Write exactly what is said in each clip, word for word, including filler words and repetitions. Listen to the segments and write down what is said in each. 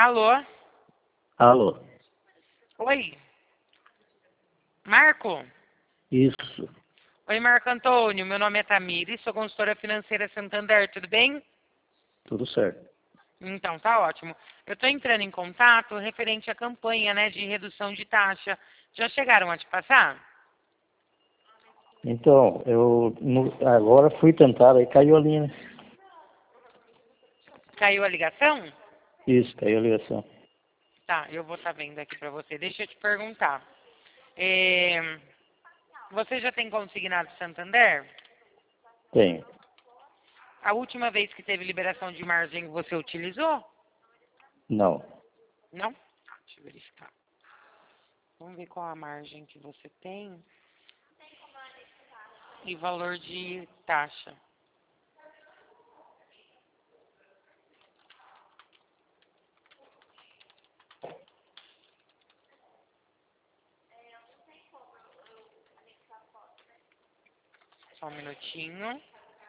Alô? Alô? Oi? Marco? Isso. Oi, Marco Antônio. Meu nome é Tamires, sou consultora financeira Santander, tudo bem? Tudo certo. Então, tá ótimo. Eu estou entrando em contato referente à campanha, né, de redução de taxa. Já chegaram a te passar? Então, eu no- agora fui tentar, aí caiu a linha. Caiu a ligação? Isso, caiu a ligação. Tá, eu vou estar vendo aqui para você. Deixa eu te perguntar. É, Você já tem consignado Santander? Tenho. A última vez que teve liberação de margem você utilizou? Não. Não? Tá, deixa eu verificar. Vamos ver qual a margem que você tem e valor de taxa. Só um minutinho.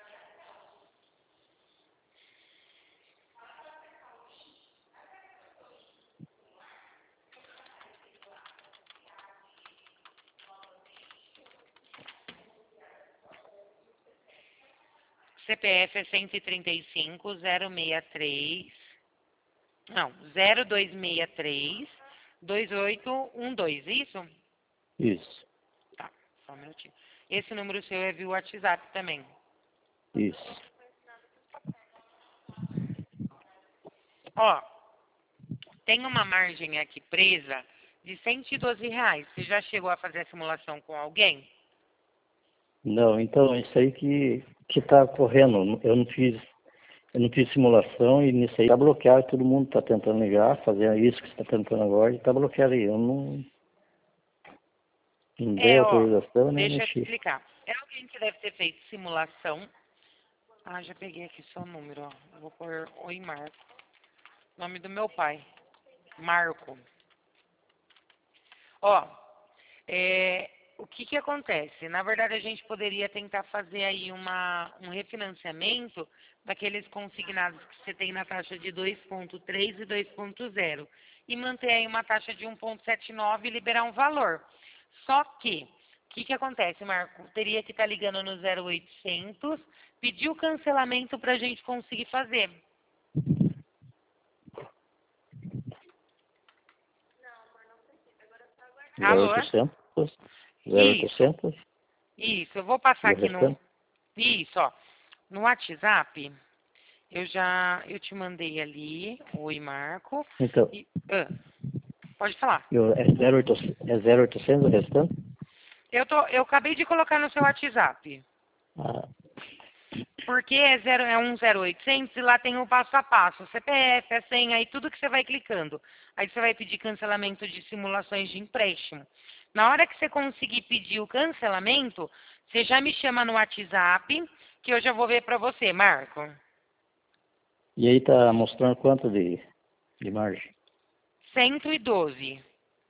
C P F é cento e trinta e cinco, zero seis três. Não, zero dois seis três, dois oito um dois, isso? Isso. Tá, só um minutinho. Esse número seu é via WhatsApp também. Isso. Ó, tem uma margem aqui presa de cento e doze reais. Você já chegou a fazer a simulação com alguém? Não, então, isso aí que, que tá correndo. Eu não fiz, eu não fiz simulação e nisso aí tá bloqueado, todo mundo tá tentando ligar, fazer isso que você tá tentando agora e tá bloqueado aí. Eu não, não dei É, ó, autorização nem deixa eu te mexi. explicar. É alguém que deve ter feito simulação. Ah, já peguei aqui seu número, ó. Eu vou pôr Oi Marco. Nome do meu pai. Marco. Ó, é, o que que acontece? Na verdade, a gente poderia tentar fazer aí uma, um refinanciamento daqueles consignados que você tem na taxa de dois ponto três e dois ponto zero e manter aí uma taxa de um ponto setenta e nove e liberar um valor. Só que, o que que acontece, Marco? Teria que estar ligando no zero oitocentos, pedir o cancelamento para a gente conseguir fazer. Zero Alô? oitocentos, zero Isso, oitocentos isso. Eu vou passar e o aqui no... restante. Isso, ó. No WhatsApp, eu já... Eu te mandei ali. Oi, Marco. Então, E, ah, pode falar. eu, é zero oitocentos, é zero oitocentos o restante? Eu, tô, eu acabei de colocar no seu WhatsApp. Ah, Porque é, zero, é um zero oitocentos e lá tem o passo a passo. C P F, a senha e tudo que você vai clicando. Aí você vai pedir cancelamento de simulações de empréstimo. Na hora que você conseguir pedir o cancelamento, você já me chama no WhatsApp, que eu já vou ver para você, Marco. e aí tá mostrando quanto de, de margem? cento e doze.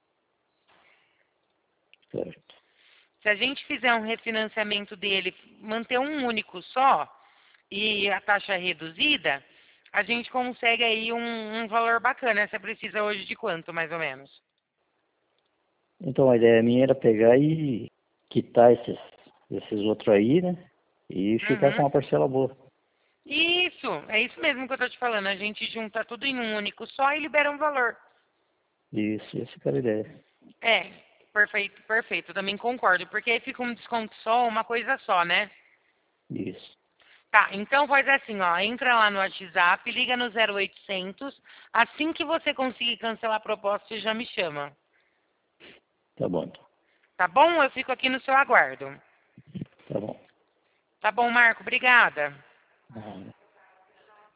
Certo. Se a gente fizer um refinanciamento dele, manter um único só e a taxa reduzida, a gente consegue aí um, um valor bacana. Você precisa hoje de quanto, mais ou menos? Então a ideia minha era pegar e quitar esses, esses outros aí, né? E ficar com Uhum. uma parcela boa. Isso, é isso mesmo que eu tô te falando. A gente junta tudo em um único só e libera um valor. Isso, essa que era a ideia. É, perfeito, perfeito. Também concordo, porque aí fica um desconto só, uma coisa só, né? Isso. Tá, então faz assim, ó, entra lá no WhatsApp, liga no zero oitocentos, assim que você conseguir cancelar a proposta, você já me chama. Tá bom, então. Tá bom? Eu fico aqui no seu aguardo. Tá bom. Tá bom, Marco, obrigada. Ah,